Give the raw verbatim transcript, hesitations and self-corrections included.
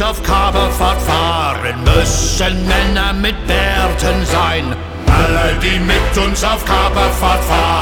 uns auf Kaperfahrt fahren, müssen Männer mit Bärten sein. Alle, die mit uns auf Kaperfahrt fahren.